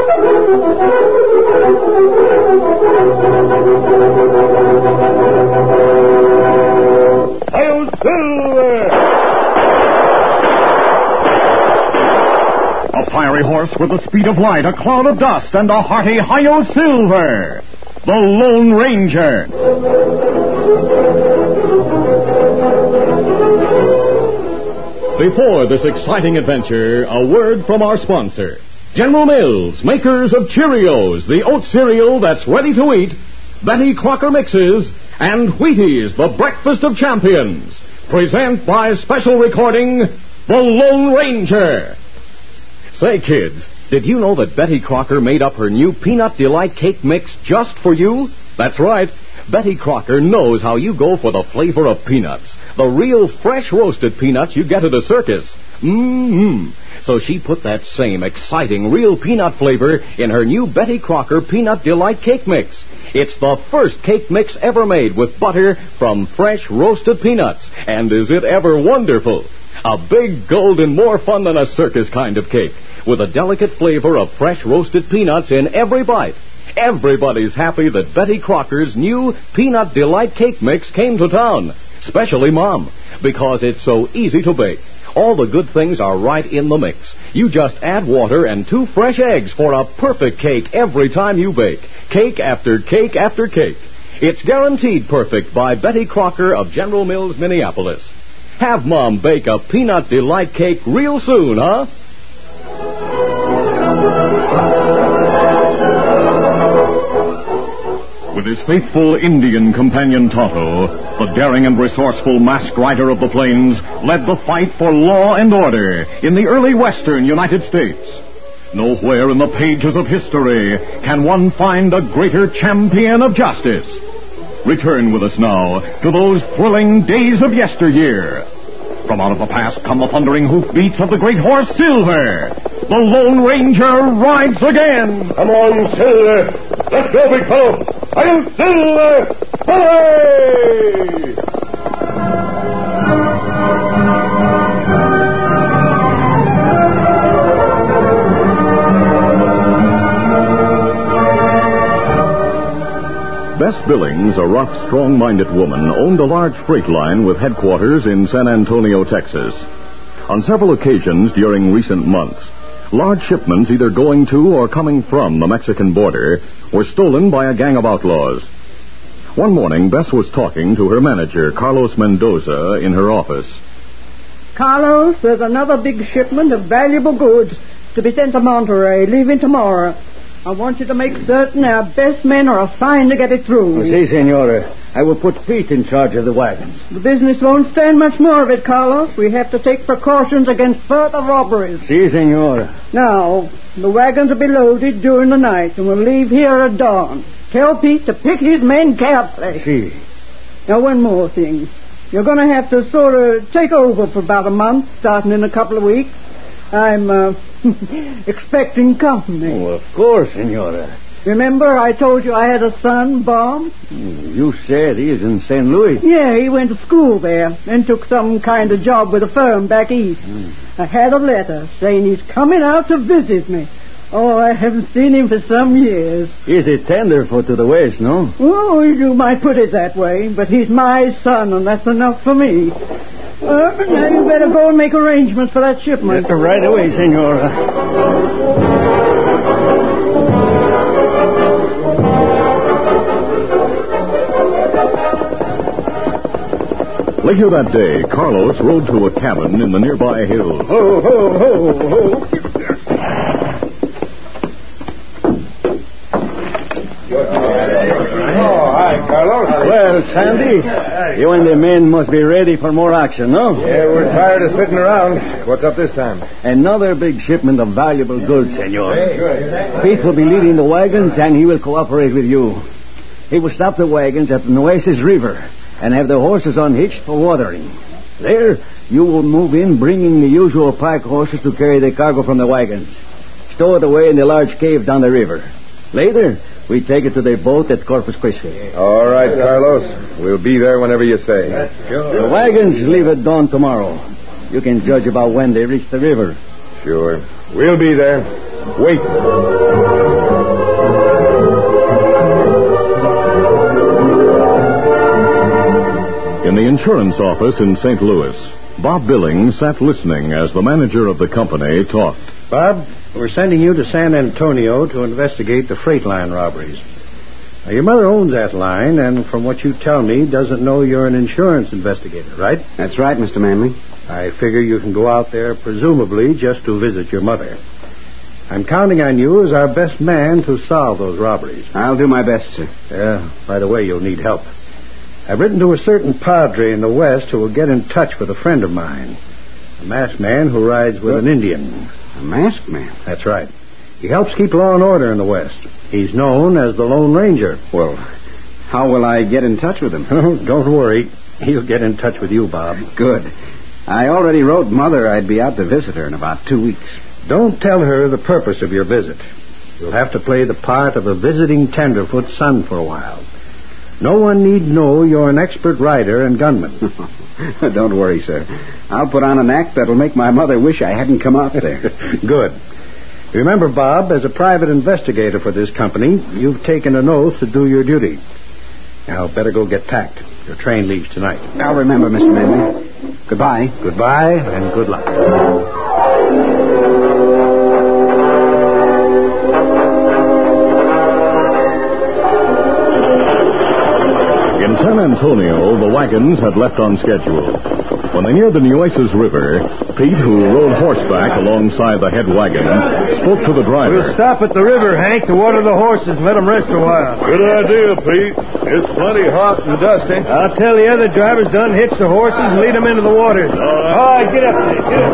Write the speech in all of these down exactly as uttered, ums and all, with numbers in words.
Hail Silver! A fiery horse with the speed of light, a cloud of dust, and a hearty Hi-Yo Silver, the Lone Ranger. Before this exciting adventure, a word from our sponsor. General Mills, makers of Cheerios, the oat cereal that's ready to eat, Betty Crocker Mixes, and Wheaties, the breakfast of champions, present by special recording, The Lone Ranger. Say, kids, did you know that Betty Crocker made up her new Peanut Delight Cake Mix just for you? That's right. Betty Crocker knows how you go for the flavor of peanuts, the real fresh roasted peanuts you get at a circus. Mmm. So she put that same exciting real peanut flavor in her new Betty Crocker Peanut Delight Cake Mix. It's the first cake mix ever made with butter from fresh roasted peanuts. And is it ever wonderful? A big, golden, more fun than a circus kind of cake, with a delicate flavor of fresh roasted peanuts in every bite. Everybody's happy that Betty Crocker's new Peanut Delight Cake Mix came to town, especially Mom, because it's so easy to bake. All the good things are right in the mix. You just add water and two fresh eggs for a perfect cake every time you bake. Cake after cake after cake. It's guaranteed perfect by Betty Crocker of General Mills, Minneapolis. Have Mom bake a Peanut Delight cake real soon, huh? With his faithful Indian companion Tonto, the daring and resourceful masked rider of the plains led the fight for law and order in the early western United States. Nowhere in the pages of history can one find a greater champion of justice. Return with us now to those thrilling days of yesteryear. From out of the past come the thundering hoofbeats of the great horse Silver. The Lone Ranger rides again. Come on, Silver. Let's go, big fellow. Hail Silver! Hooray! Bess Billings, a rough, strong-minded woman, owned a large freight line with headquarters in San Antonio, Texas. On several occasions during recent months, large shipments either going to or coming from the Mexican border were stolen by a gang of outlaws. One morning, Bess was talking to her manager, Carlos Mendoza, in her office. Carlos, there's another big shipment of valuable goods to be sent to Monterey, leaving tomorrow. I want you to make certain our best men are assigned to get it through. Si, senora. I will put Pete in charge of the wagons. The business won't stand much more of it, Carlos. We have to take precautions against further robberies. Si, senora. Now, the wagons will be loaded during the night, and we'll leave here at dawn. Tell Pete to pick his men carefully. Si. Now, one more thing. You're going to have to sort of take over for about a month, starting in a couple of weeks. I'm, uh, expecting company. Oh, of course, senora. Remember I told you I had a son, Bob? You said he's in Saint Louis. Yeah, he went to school there, then took some kind of job with a firm back east. Mm. I had a letter saying he's coming out to visit me. Oh, I haven't seen him for some years. He's a tenderfoot to the waist, no? Oh, you might put it that way, but he's my son, and that's enough for me. Uh, now you better go and make arrangements for that shipment. Uh, right away, senora. Later that day, Carlos rode to a cabin in the nearby hills. Ho, ho, ho, ho. Oh, hi, Carlos. Well, Sandy, you and the men must be ready for more action, no? Yeah, we're tired of sitting around. What's up this time? Another big shipment of valuable goods, senor. Hey, good. Pete will be leading the wagons, and he will cooperate with you. He will stop the wagons at the Nueces River and have the horses unhitched for watering. There, you will move in, bringing the usual pack horses to carry the cargo from the wagons. Stow it away in the large cave down the river. Later, we take it to the boat at Corpus Christi. All right, Carlos. We'll be there whenever you say. The wagons leave at dawn tomorrow. You can judge about when they reach the river. Sure. We'll be there. Wait. In the insurance office in Saint Louis, Bob Billings sat listening as the manager of the company talked. Bob, we're sending you to San Antonio to investigate the freight line robberies. Now, your mother owns that line, and from what you tell me, doesn't know you're an insurance investigator, right? That's right, Mister Manley. I figure you can go out there, presumably, just to visit your mother. I'm counting on you as our best man to solve those robberies. I'll do my best, sir. Yeah, by the way, you'll need help. I've written to a certain padre in the West who will get in touch with a friend of mine, a masked man who rides with an Indian. A masked man? That's right. He helps keep law and order in the West. He's known as the Lone Ranger. Well, how will I get in touch with him? Don't worry. He'll get in touch with you, Bob. Good. I already wrote Mother I'd be out to visit her in about two weeks. Don't tell her the purpose of your visit. You'll have to play the part of a visiting tenderfoot son for a while. No one need know you're an expert rider and gunman. Don't worry, sir. I'll put on an act that'll make my mother wish I hadn't come out there. Good. Remember, Bob, as a private investigator for this company, you've taken an oath to do your duty. Now, better go get packed. Your train leaves tonight. I'll remember, Mister Manley. Goodbye. Goodbye, and good luck. In San Antonio, the wagons had left on schedule. When they neared the Nueces River, Pete, who rode horseback alongside the head wagon, spoke to the driver. We'll stop at the river, Hank, to water the horses and let them rest a while. Good idea, Pete. It's plenty hot and dusty. I'll tell the other drivers to unhitch the horses and lead them into the water. All right, All right get up there. Get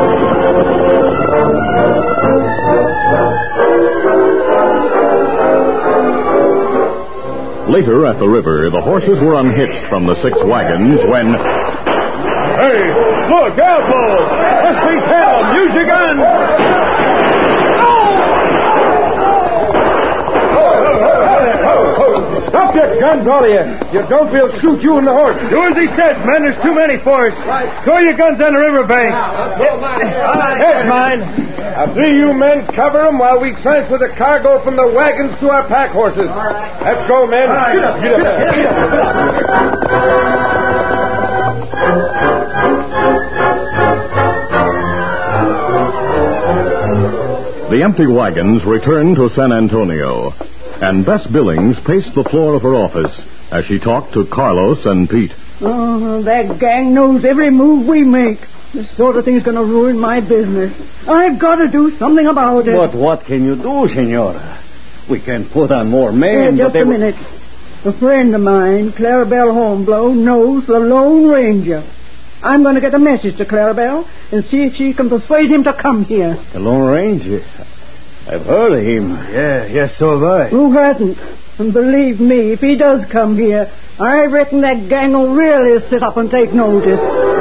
up. Later at the river, the horses were unhitched from the six wagons when... Hey, look, outlaws! Must be town! Use your gun! Stop your guns, all of you. You don't feel shoot you and the horse. Do as he says, man. There's too many for us. Throw your guns on the riverbank. Here's mine. Now, three you men cover them while we transfer the cargo from the wagons to our pack horses. Let's go, men. Get up, get up, get up. The empty wagons returned to San Antonio, and Bess Billings paced the floor of her office as she talked to Carlos and Pete. Oh, that gang knows every move we make. This sort of thing's going to ruin my business. I've got to do something about it. But what can you do, Senora? We can put on more men. Hey, just but a will... minute. A friend of mine, Clarabelle Hornblow, knows the Lone Ranger. I'm going to get a message to Clarabelle and see if she can persuade him to come here. The Lone Ranger? I've heard of him. Yeah, yes, so have I. Who hasn't? And believe me, if he does come here, I reckon that gang will really sit up and take notice.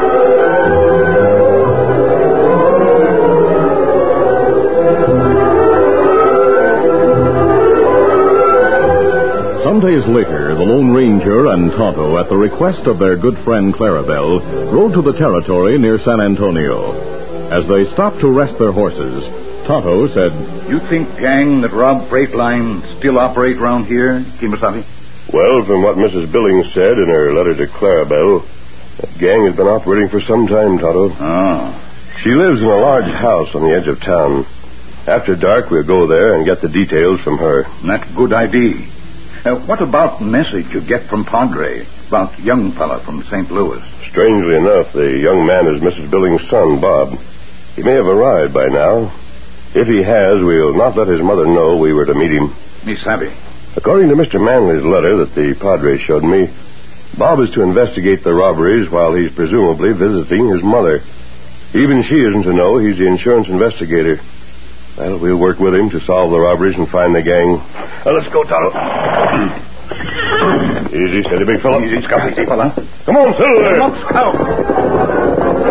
Some days later, the Lone Ranger and Tonto, at the request of their good friend Clarabelle, rode to the territory near San Antonio. As they stopped to rest their horses, Tonto said, You think gang that rob freight lines still operate around here, Kimasabi? Well, from what Missus Billings said in her letter to Clarabelle, that gang has been operating for some time, Tonto. Oh. She lives in a large house on the edge of town. After dark, we'll go there and get the details from her. That's a good idea. Uh, what about the message you get from Padre about young fella from Saint Louis? Strangely enough, the young man is Missus Billings' son, Bob. He may have arrived by now. If he has, we'll not let his mother know we were to meet him. Me savvy. According to Mister Manley's letter that the Padre showed me, Bob is to investigate the robberies while he's presumably visiting his mother. Even she isn't to know he's the insurance investigator. Well, we'll work with him to solve the robberies and find the gang. Now, let's go, Tonto. Easy, steady, big fella. Easy, Scout, easy, fella. Come on, Silver. Come on, Scout.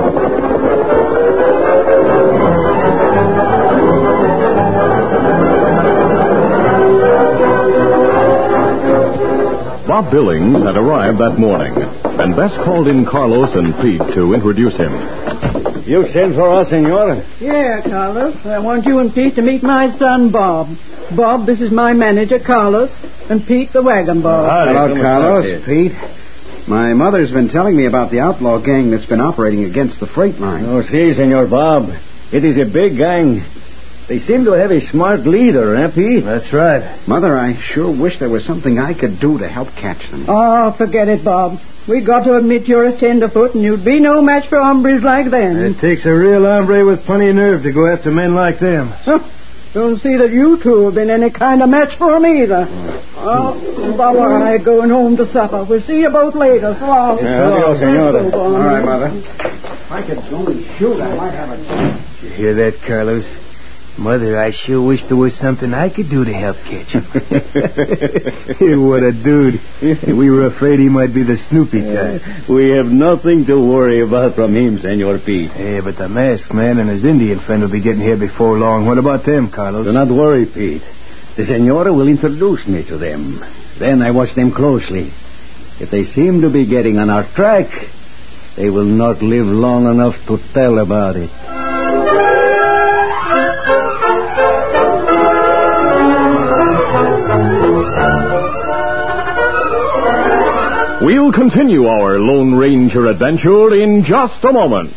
Bob Billings had arrived that morning, and Bess called in Carlos and Pete to introduce him. You sent for us, senor? Yeah, Carlos. I want you and Pete to meet my son, Bob. Bob, this is my manager, Carlos, and Pete, the wagon boy. Hello, Carlos. Pete. My mother's been telling me about the outlaw gang that's been operating against the freight line. Oh, si, Senor Bob. It is a big gang. They seem to have a smart leader, eh, Pete? That's right. Mother, I sure wish there was something I could do to help catch them. Oh, forget it, Bob. We got to admit you're a tenderfoot, and you'd be no match for hombres like them. It takes a real hombre with plenty of nerve to go after men like them. Huh. Don't see that you two have been any kind of match for them either. Oh, Bob and I going home to supper. We'll see you both later. So long. Yeah, adios, senora. All right, Mother. If I could go and shoot, I might have a chance. You hear that, Carlos? Mother, I sure wish there was something I could do to help catch him. What a dude. We were afraid he might be the Snoopy type. We have nothing to worry about from him, Senor Pete. Yeah, but the masked man and his Indian friend will be getting here before long. What about them, Carlos? Do not worry, Pete. The senora will introduce me to them. Then I watch them closely. If they seem to be getting on our track, they will not live long enough to tell about it. We'll continue our Lone Ranger adventure in just a moment.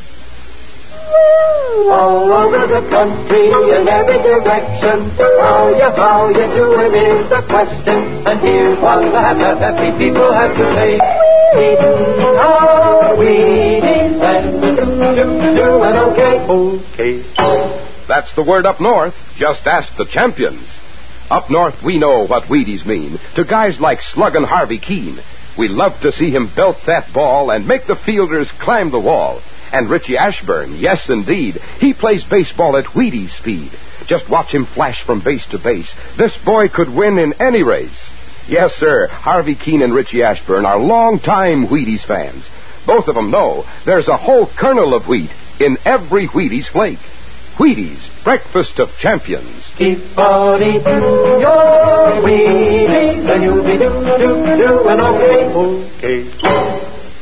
All over the country, in every direction, how you, how you doing is the question. And here's what the happy people have to say. Eating our Wheaties and doing okay. Okay. That's the word up north. Just ask the champions. Up north, we know what Wheaties mean to guys like Slug and Harvey Keene. We love to see him belt that ball and make the fielders climb the wall. And Richie Ashburn, yes, indeed, he plays baseball at Wheaties speed. Just watch him flash from base to base. This boy could win in any race. Yes, sir, Harvey Keene and Richie Ashburn are long-time Wheaties fans. Both of them know there's a whole kernel of wheat in every Wheaties flake. Wheaties, breakfast of champions. Keep on eating your Wheaties, and you'll be do-do-doing okay. Okay.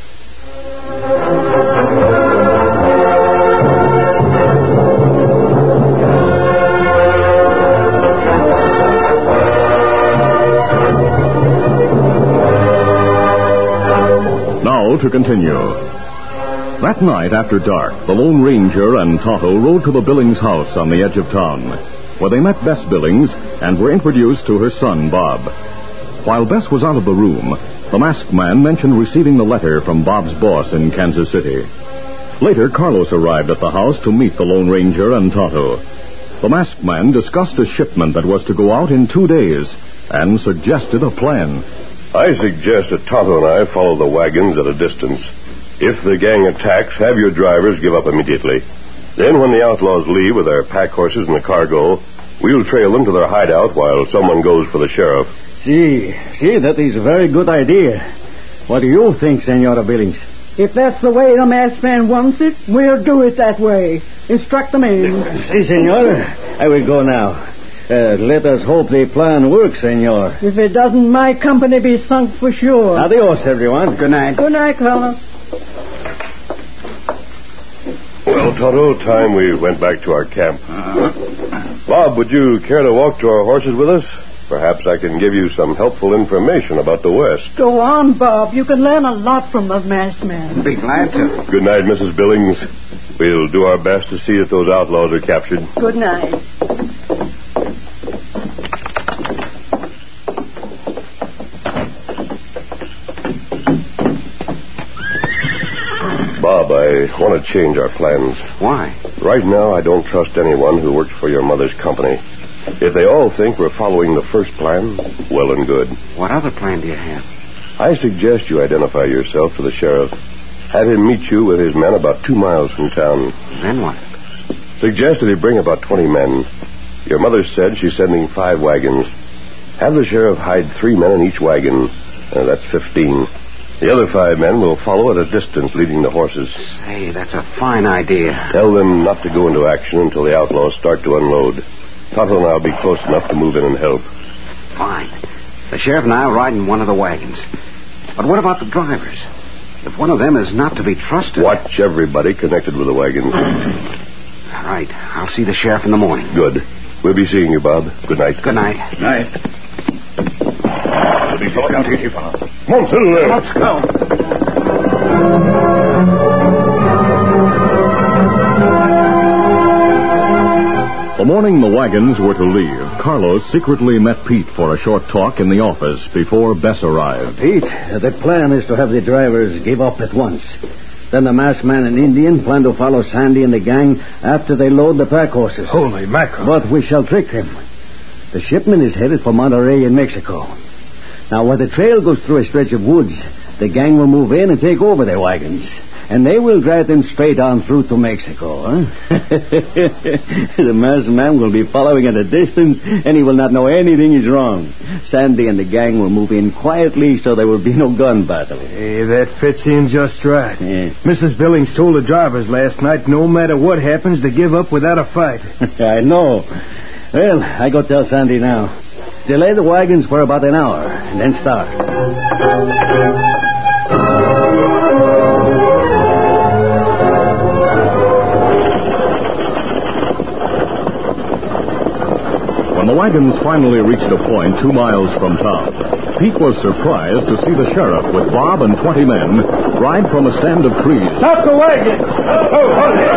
Now to continue. That night after dark, the Lone Ranger and Tonto rode to the Billings house on the edge of town, where they met Bess Billings and were introduced to her son, Bob. While Bess was out of the room, the masked man mentioned receiving the letter from Bob's boss in Kansas City. Later, Carlos arrived at the house to meet the Lone Ranger and Tonto. The masked man discussed a shipment that was to go out in two days and suggested a plan. I suggest that Tonto and I follow the wagons at a distance. If the gang attacks, have your drivers give up immediately. Then when the outlaws leave with their pack horses and the cargo, we'll trail them to their hideout while someone goes for the sheriff. See, see, that is a very good idea. What do you think, Senora Billings? If that's the way the masked man wants it, we'll do it that way. Instruct the men. Si, senor. I will go now. Uh, let us hope the plan works, senor. If it doesn't, my company be sunk for sure. Adios, everyone. Good night. Good night, fellas. Well, Tonto, time we went back to our camp. Uh-huh. Bob, would you care to walk to our horses with us? Perhaps I can give you some helpful information about the West. Go on, Bob. You can learn a lot from the masked man. Be glad to. Good night, Missus Billings. We'll do our best to see that those outlaws are captured. Good night. Bob, I want to change our plans. Why? Right now, I don't trust anyone who works for your mother's company. If they all think we're following the first plan, well and good. What other plan do you have? I suggest you identify yourself to the sheriff. Have him meet you with his men about two miles from town. Then what? Suggest that he bring about twenty men. Your mother said she's sending five wagons. Have the sheriff hide three men in each wagon. Uh, that's fifteen. The other five men will follow at a distance, leading the horses. Hey, that's a fine idea. Tell them not to go into action until the outlaws start to unload. Tonto and I will be close enough to move in and help. Fine. The sheriff and I will ride in one of the wagons. But what about the drivers? If one of them is not to be trusted... Watch everybody connected with the wagons. Right. I'll see the sheriff in the morning. Good. We'll be seeing you, Bob. Good night. Good night. Night. Come on, Silver. Let's go. The morning the wagons were to leave, Carlos secretly met Pete for a short talk in the office before Bess arrived. Pete, the plan is to have the drivers give up at once. Then the masked man and Indian plan to follow Sandy and the gang after they load the pack horses. Holy mackerel. But we shall trick them. The shipment is headed for Monterey in Mexico. Now, where the trail goes through a stretch of woods, the gang will move in and take over their wagons. And they will drive them straight on through to Mexico, huh? The masked man will be following at a distance, and he will not know anything is wrong. Sandy and the gang will move in quietly, so there will be no gun battle. Hey, that fits in just right. Yeah. Missus Billings told the drivers last night, no matter what happens, to give up without a fight. I know. Well, I go tell Sandy now. Delay the wagons for about an hour, and then start. When the wagons finally reached a point two miles from town, Pete was surprised to see the sheriff with Bob and twenty men ride from a stand of trees. Stop the wagons! Oh, hold it!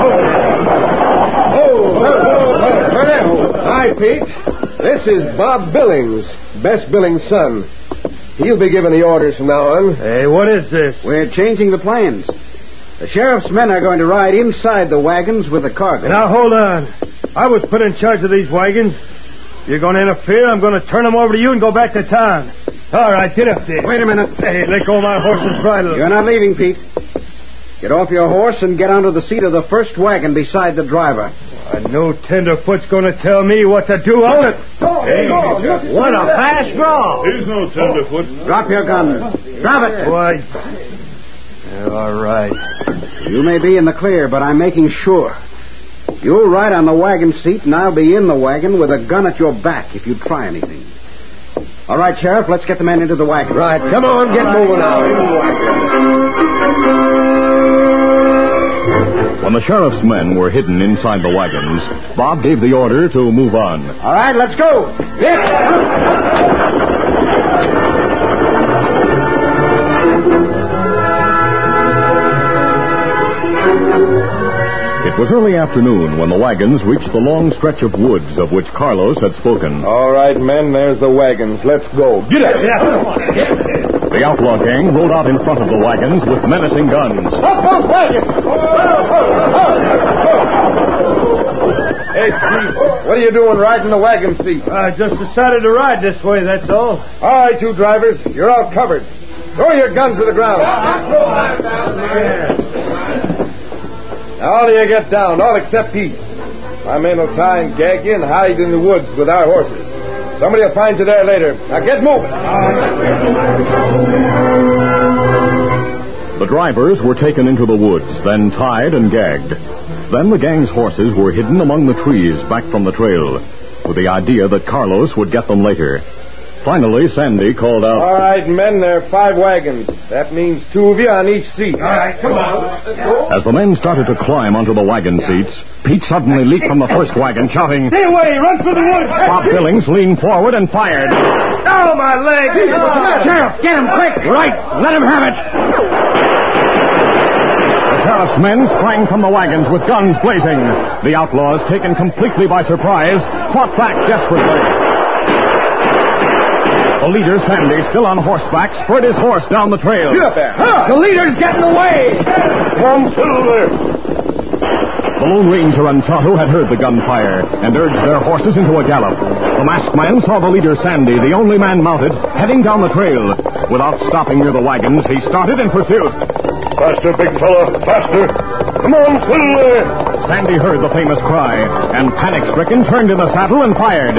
Oh, hold it! Oh, hi, Pete. This is Bob Billings, Bess Billings' son. He'll be giving the orders from now on. Hey, what is this? We're changing the plans. The sheriff's men are going to ride inside the wagons with the cargo. Now, hold on. I was put in charge of these wagons. You're going to interfere, I'm going to turn them over to you and go back to town. All right, get up there. Wait a minute. Hey, let go of my horse's bridle. You're not leaving, Pete. Get off your horse and get onto the seat of the first wagon beside the driver. Uh, no tenderfoot's going to tell me what to do. Hold it. Hey, what a fast draw. There's no tenderfoot. Drop your gun. Drop it. Why? All right. You may be in the clear, but I'm making sure. You'll ride on the wagon seat, and I'll be in the wagon with a gun at your back if you try anything. All right, Sheriff, let's get the men into the wagon. Right, come on, get moving now. When the sheriff's men were hidden inside the wagons, Bob gave the order to move on. All right, let's go. It was early afternoon when the wagons reached the long stretch of woods of which Carlos had spoken. All right, men, there's the wagons. Let's go. Get up. The outlaw gang rode out in front of the wagons with menacing guns. Up those wagons! Hey, Steve, what are you doing riding the wagon seat? I just decided to ride this way, that's all. All right, you drivers, you're all covered. Throw your guns to the ground. Now, all of you get down, all except Pete. My men will tie and gag you and hide in the woods with our horses. Somebody will find you there later. Now, get moving. The drivers were taken into the woods, then tied and gagged. Then the gang's horses were hidden among the trees back from the trail, with the idea that Carlos would get them later. Finally, Sandy called out, All right, men, there are five wagons. That means two of you on each seat. All right, come on. As the men started to climb onto the wagon seats, Pete suddenly leaped from the first wagon, shouting, Stay away! Run for the woods! Bob Billings leaned forward and fired. Oh, my leg! Sheriff, get him quick! Right, let him have it! The sheriff's men sprang from the wagons with guns blazing. The outlaws, taken completely by surprise, fought back desperately. The leader, Sandy, still on horseback, spurred his horse down the trail. Get up there! Huh, the leader's getting away! Come, Silver! The Lone Ranger and Tonto had heard the gunfire and urged their horses into a gallop. The masked man saw the leader, Sandy, the only man mounted, heading down the trail. Without stopping near the wagons, he started in pursuit. Faster, big fella, faster! Come on, Silver! Sandy heard the famous cry, and panic-stricken turned in the saddle and fired.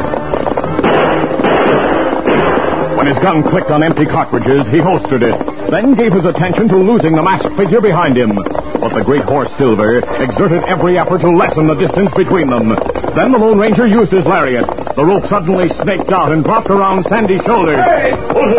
When his gun clicked on empty cartridges, he holstered it, then gave his attention to losing the masked figure behind him. But the great horse, Silver, exerted every effort to lessen the distance between them. Then the Lone Ranger used his lariat. The rope suddenly snaked out and dropped around Sandy's shoulders. Hey!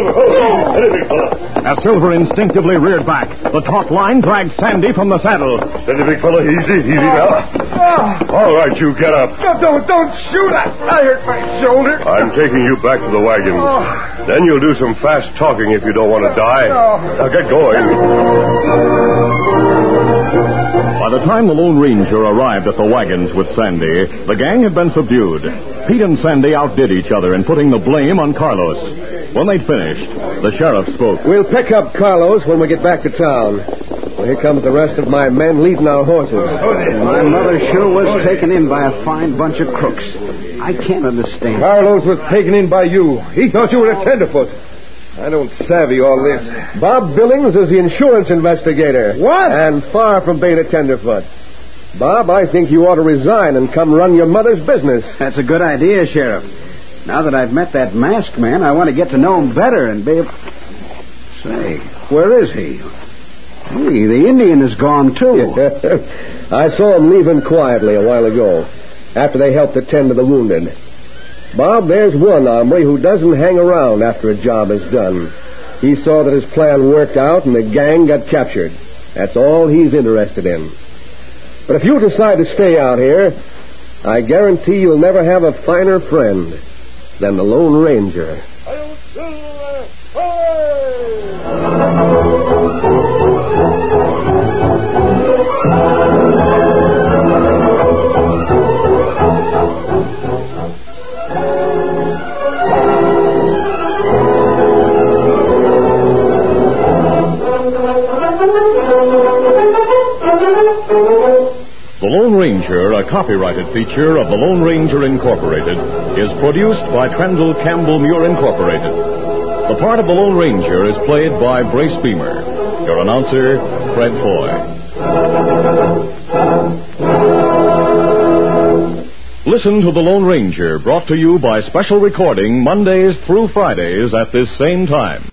As Silver instinctively reared back, the taut line dragged Sandy from the saddle. Steady, big fella. Easy, easy now. Oh. All right, you get up. No, don't, don't shoot. I, I hurt my shoulder. I'm taking you back to the wagon. Oh. Then you'll do some fast talking if you don't want to die. No. Now get going. By the time the Lone Ranger arrived at the wagons with Sandy, the gang had been subdued. Pete and Sandy outdid each other in putting the blame on Carlos. When they'd finished, the sheriff spoke. We'll pick up Carlos when we get back to town. Well, here comes the rest of my men leading our horses. My mother sure was taken in by a fine bunch of crooks. I can't understand. Carlos was taken in by you. He thought you were a tenderfoot. I don't savvy all this. Bob Billings is the insurance investigator. What? And far from being a tenderfoot. Bob, I think you ought to resign and come run your mother's business. That's a good idea, Sheriff. Now that I've met that masked man, I want to get to know him better and be able... Say, where is he? Hey, the Indian is gone, too. I saw him leaving quietly a while ago, after they helped attend to the wounded. Bob, there's one hombre who doesn't hang around after a job is done. He saw that his plan worked out and the gang got captured. That's all he's interested in. But if you decide to stay out here, I guarantee you'll never have a finer friend than the Lone Ranger. The Lone Ranger, a copyrighted feature of the Lone Ranger Incorporated, is produced by Trendle Campbell Muir Incorporated. The part of the Lone Ranger is played by Brace Beamer. Your announcer, Fred Foy. Listen to the Lone Ranger, brought to you by special recording Mondays through Fridays at this same time.